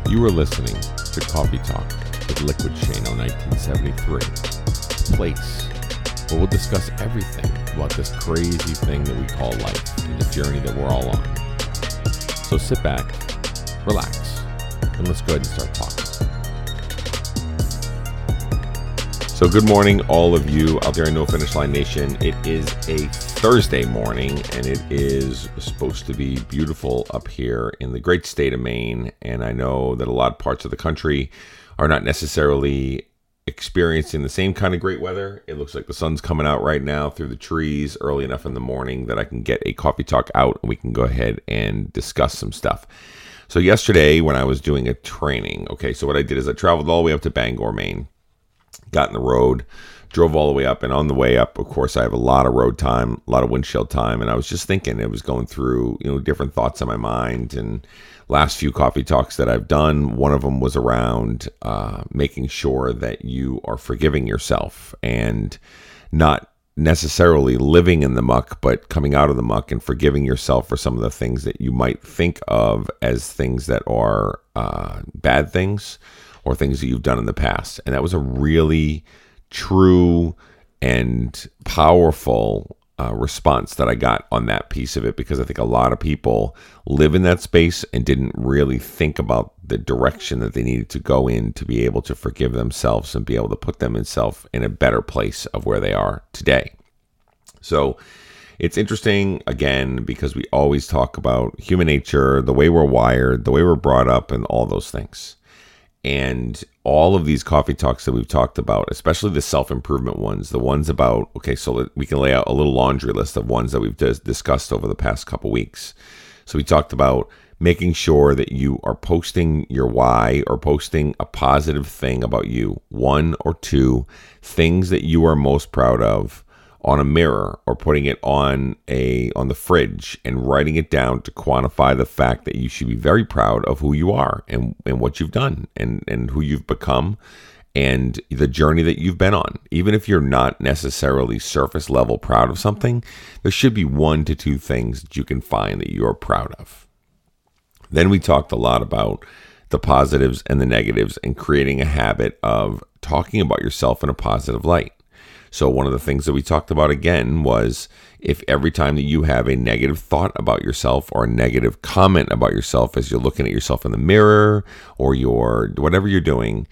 You are listening to Coffee Talk with Liquid Shano 1973, a place where we'll discuss everything about this crazy thing that we call life and the journey that we're all on. So sit back, relax, and let's go ahead and start talking. So good morning, all of you out there in No Finish Line Nation. It is a Thursday morning, and it is supposed to be beautiful up here in the great state of Maine. And I know that a lot of parts of the country are not necessarily experiencing the same kind of great weather. It looks like the sun's coming out right now through the trees early enough in the morning that I can get a coffee talk out and we can go ahead and discuss some stuff. So yesterday when I was doing a training, so what I did is I traveled all the way up to Bangor, Maine. Got in the road, drove all the way up, and on the way up, of course, I have a lot of road time, a lot of windshield time, and I was just thinking, it was going through, different thoughts in my mind, and last few coffee talks that I've done, one of them was around making sure that you are forgiving yourself and not necessarily living in the muck, but coming out of the muck and forgiving yourself for some of the things that you might think of as things that are bad things, or things that you've done in the past. And that was a really true and powerful response that I got on that piece of it, because I think a lot of people live in that space and didn't really think about the direction that they needed to go in to be able to forgive themselves and be able to put themselves in a better place of where they are today. So it's interesting, again, because we always talk about human nature, the way we're wired, the way we're brought up, and all those things. And all of these coffee talks that we've talked about, especially the self-improvement ones, the ones about, so we can lay out a little laundry list of ones that we've just discussed over the past couple weeks. So we talked about making sure that you are posting your why or posting a positive thing about you, one or two things that you are most proud of on a mirror, or putting it on the fridge and writing it down to quantify the fact that you should be very proud of who you are and what you've done and who you've become and the journey that you've been on. Even if you're not necessarily surface level proud of something, there should be 1 to 2 things that you can find that you're proud of. Then we talked a lot about the positives and the negatives and creating a habit of talking about yourself in a positive light. So one of the things that we talked about again was, if every time that you have a negative thought about yourself or a negative comment about yourself as you're looking at yourself in the mirror or whatever you're doing,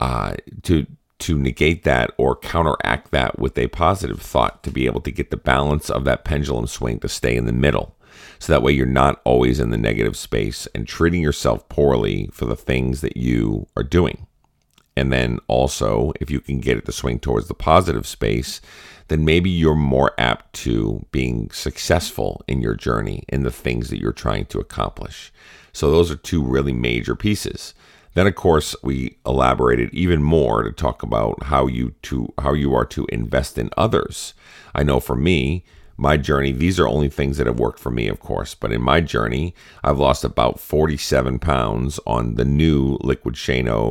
to negate that or counteract that with a positive thought, to be able to get the balance of that pendulum swing to stay in the middle. So that way you're not always in the negative space and treating yourself poorly for the things that you are doing. And then also, if you can get it to swing towards the positive space, then maybe you're more apt to being successful in your journey in the things that you're trying to accomplish. So those are 2 really major pieces. Then, of course, we elaborated even more to talk about how you are to invest in others. I know for me, my journey, these are only things that have worked for me, of course, but in my journey, I've lost about 47 pounds on the new Liquid Shano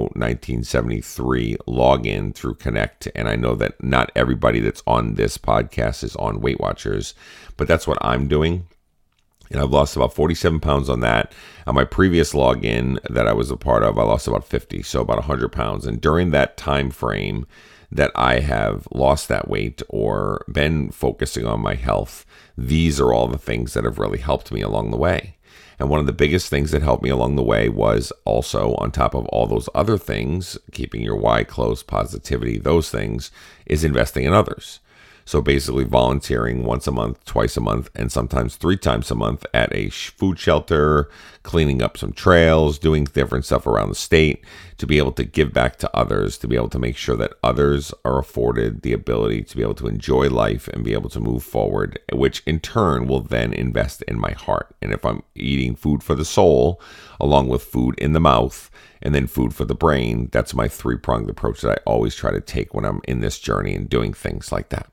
1973 login through Connect. And I know that not everybody that's on this podcast is on Weight Watchers, but that's what I'm doing. And I've lost about 47 pounds on that. On my previous login that I was a part of, I lost about 50, so about 100 pounds. And during that time frame that I have lost that weight or been focusing on my health, these are all the things that have really helped me along the way. And one of the biggest things that helped me along the way was also, on top of all those other things, keeping your why close, positivity, those things, is investing in others. So basically volunteering once a month, twice a month, and sometimes 3 times a month at a food shelter, cleaning up some trails, doing different stuff around the state to be able to give back to others, to be able to make sure that others are afforded the ability to be able to enjoy life and be able to move forward, which in turn will then invest in my heart. And if I'm eating food for the soul, along with food in the mouth, and then food for the brain, that's my 3-pronged approach that I always try to take when I'm in this journey and doing things like that.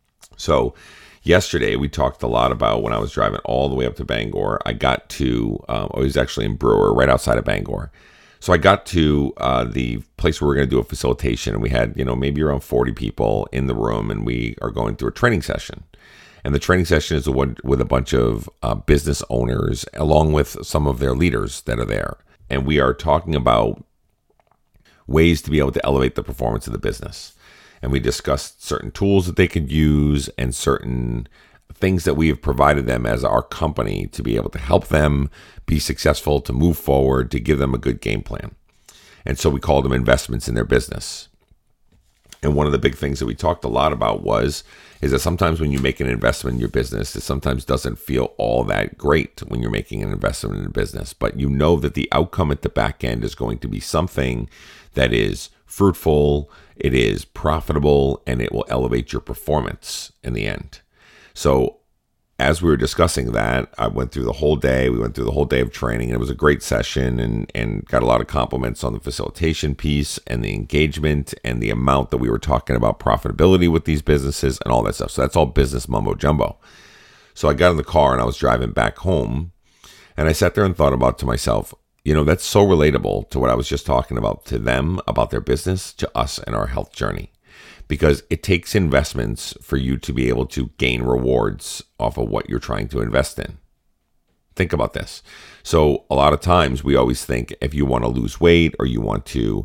So yesterday we talked a lot about when I was driving all the way up to Bangor. I got to, I was actually in Brewer, right outside of Bangor. So I got to the place where we're going to do a facilitation, and we had, maybe around 40 people in the room, and we are going through a training session. And the training session is with a bunch of business owners, along with some of their leaders that are there. and we are talking about ways to be able to elevate the performance of the business. And we discussed certain tools that they could use and certain things that we have provided them as our company to be able to help them be successful, to move forward, to give them a good game plan. And so we called them investments in their business. And one of the big things that we talked a lot about is that sometimes when you make an investment in your business, it sometimes doesn't feel all that great when you're making an investment in a business. But you know that the outcome at the back end is going to be something that is fruitful, it is profitable, and it will elevate your performance in the end. So as we were discussing that, I went through the whole day. We went through the whole day of training, and it was a great session and got a lot of compliments on the facilitation piece and the engagement and the amount that we were talking about profitability with these businesses and all that stuff. So that's all business mumbo jumbo. So I got in the car and I was driving back home, and I sat there and thought about to myself, that's so relatable to what I was just talking about, to them, about their business, to us and our health journey. Because it takes investments for you to be able to gain rewards off of what you're trying to invest in. Think about this. So a lot of times we always think if you want to lose weight or you want to,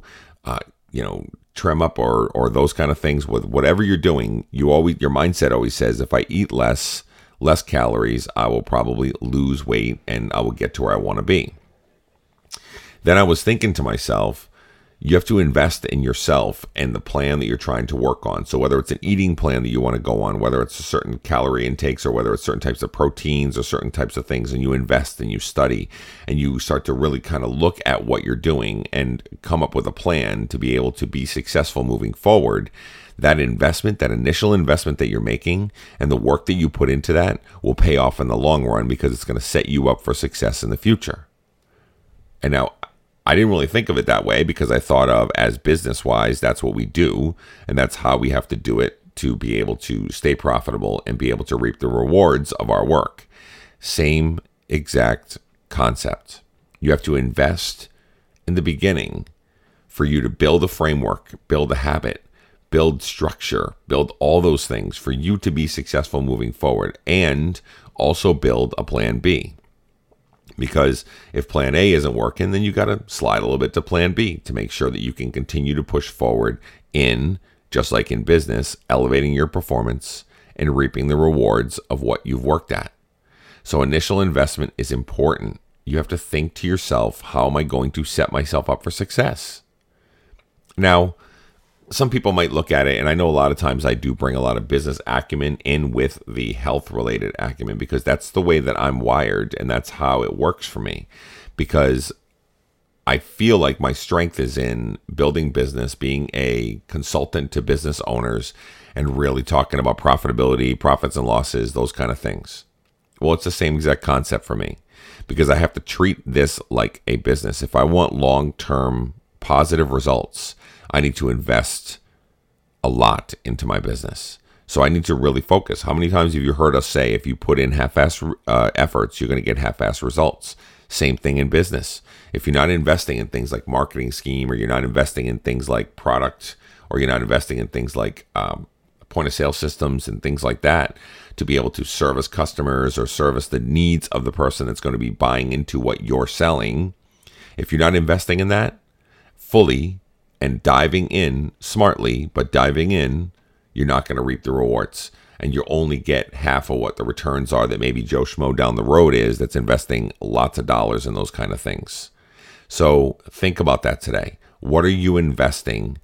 trim up or those kind of things with whatever you're doing, your mindset always says, if I eat less calories, I will probably lose weight and I will get to where I want to be. Then I was thinking to myself, you have to invest in yourself and the plan that you're trying to work on. So whether it's an eating plan that you want to go on, whether it's a certain calorie intakes or whether it's certain types of proteins or certain types of things, and you invest and you study and you start to really kind of look at what you're doing and come up with a plan to be able to be successful moving forward, that investment, that initial investment that you're making and the work that you put into that will pay off in the long run because it's going to set you up for success in the future. And now, I didn't really think of it that way because I thought of as business-wise, that's what we do, and that's how we have to do it to be able to stay profitable and be able to reap the rewards of our work. Same exact concept. You have to invest in the beginning for you to build a framework, build a habit, build structure, build all those things for you to be successful moving forward, and also build a plan B. Because if plan A isn't working, then you got to slide a little bit to plan B to make sure that you can continue to push forward in, just like in business, elevating your performance and reaping the rewards of what you've worked at. So initial investment is important. You have to think to yourself, how am I going to set myself up for success? Now, some people might look at it, and I know a lot of times I do bring a lot of business acumen in with the health-related acumen because that's the way that I'm wired, and that's how it works for me. Because I feel like my strength is in building business, being a consultant to business owners, and really talking about profitability, profits and losses, those kind of things. Well, it's the same exact concept for me because I have to treat this like a business. If I want long-term positive results, I need to invest a lot into my business. So I need to really focus. How many times have you heard us say, if you put in half-ass efforts, you're going to get half-ass results? Same thing in business. If you're not investing in things like marketing scheme, or you're not investing in things like product, or you're not investing in things like point of sale systems and things like that to be able to service customers or service the needs of the person that's going to be buying into what you're selling, if you're not investing in that fully, and diving in smartly, but diving in, you're not going to reap the rewards. And you'll only get half of what the returns are that maybe Joe Schmo down the road is that's investing lots of dollars in those kind of things. So think about that today. What are you investing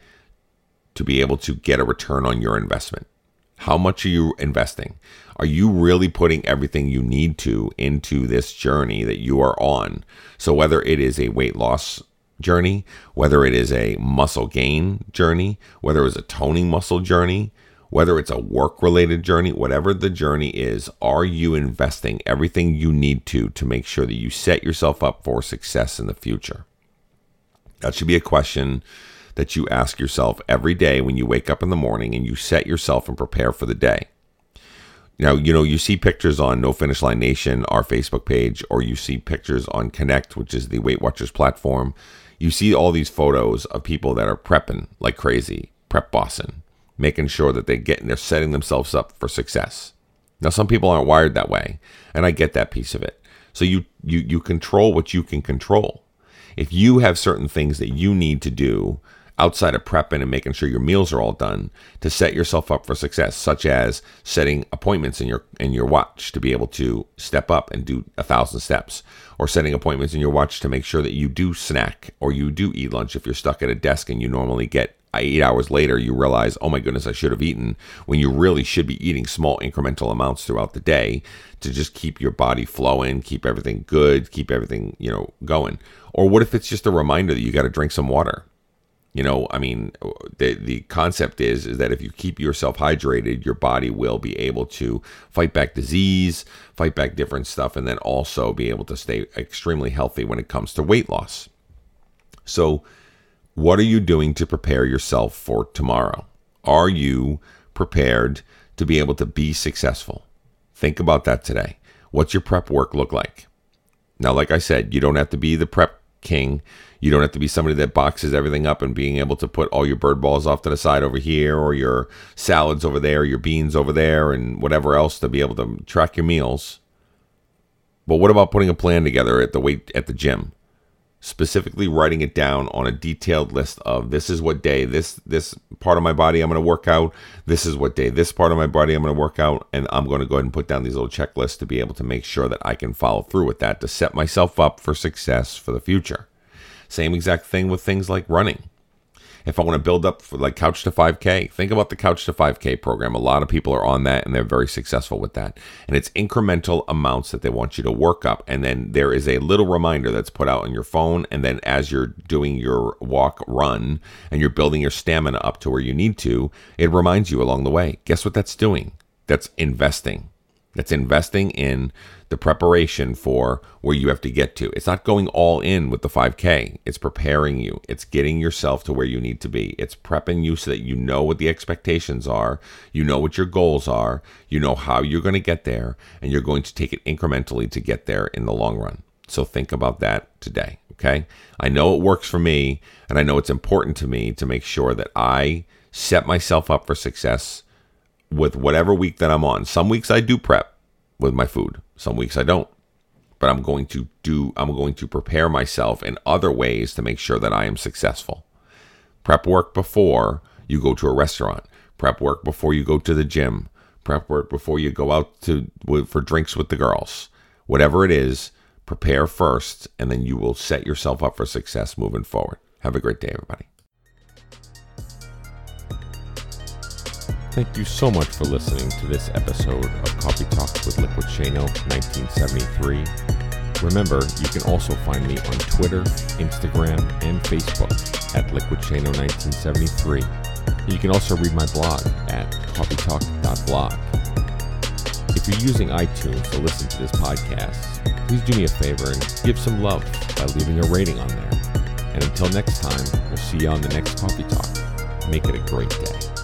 to be able to get a return on your investment? How much are you investing? Are you really putting everything you need to into this journey that you are on? So whether it is a weight loss journey, whether it is a muscle gain journey, whether it's a toning muscle journey, whether it's a work-related journey, whatever the journey is, are you investing everything you need to make sure that you set yourself up for success in the future? That should be a question that you ask yourself every day when you wake up in the morning and you set yourself and prepare for the day. Now, you see pictures on No Finish Line Nation, our Facebook page, or you see pictures on Connect, which is the Weight Watchers platform. You see all these photos of people that are prepping like crazy, prep bossing, making sure that they're setting themselves up for success. Now, some people aren't wired that way, and I get that piece of it. So you control what you can control. if you have certain things that you need to do outside of prepping and making sure your meals are all done to set yourself up for success, such as setting appointments in your watch to be able to step up and do 1,000 steps, or setting appointments in your watch to make sure that you do snack or you do eat lunch. If you're stuck at a desk and you normally get 8 hours later, you realize, oh my goodness, I should have eaten, when you really should be eating small incremental amounts throughout the day to just keep your body flowing, keep everything good, keep everything, going. Or what if it's just a reminder that you got to drink some water? The concept is that if you keep yourself hydrated, your body will be able to fight back disease, fight back different stuff, and then also be able to stay extremely healthy when it comes to weight loss. So what are you doing to prepare yourself for tomorrow? Are you prepared to be able to be successful? Think about that today. What's your prep work look like? Now, like I said, you don't have to be the prep king. You don't have to be somebody that boxes everything up and being able to put all your bird balls off to the side over here, or your salads over there, your beans over there, and whatever else to be able to track your meals. But what about putting a plan together at the gym? Specifically writing it down on a detailed list of, this is what day this part of my body I'm going to work out. This is what day this part of my body I'm going to work out. And I'm going to go ahead and put down these little checklists to be able to make sure that I can follow through with that, to set myself up for success for the future. Same exact thing with things like running. If I want to build up for like Couch to 5K, think about the Couch to 5K program. A lot of people are on that and they're very successful with that. And it's incremental amounts that they want you to work up. And then there is a little reminder that's put out on your phone. And then as you're doing your walk, run, and you're building your stamina up to where you need to, it reminds you along the way. Guess what that's doing? That's investing. That's investing in the preparation for where you have to get to. It's not going all in with the 5K. It's preparing you. It's getting yourself to where you need to be. It's prepping you so that you know what the expectations are. You know what your goals are. You know how you're going to get there. And you're going to take it incrementally to get there in the long run. So think about that today, okay? I know it works for me, and I know it's important to me to make sure that I set myself up for success with whatever week that I'm on. Some weeks I do prep with my food. Some weeks I don't. But I'm going to prepare myself in other ways to make sure that I am successful. Prep work before you go to a restaurant. Prep work before you go to the gym. Prep work before you go out for drinks with the girls. Whatever it is, prepare first, and then you will set yourself up for success moving forward. Have a great day, everybody. Thank you so much for listening to this episode of Coffee Talk with Liquid Shano 1973. Remember, you can also find me on Twitter, Instagram, and Facebook at Liquid Shano 1973. You can also read my blog at coffeetalk.blog. If you're using iTunes to listen to this podcast, please do me a favor and give some love by leaving a rating on there. And until next time, we'll see you on the next Coffee Talk. Make it a great day.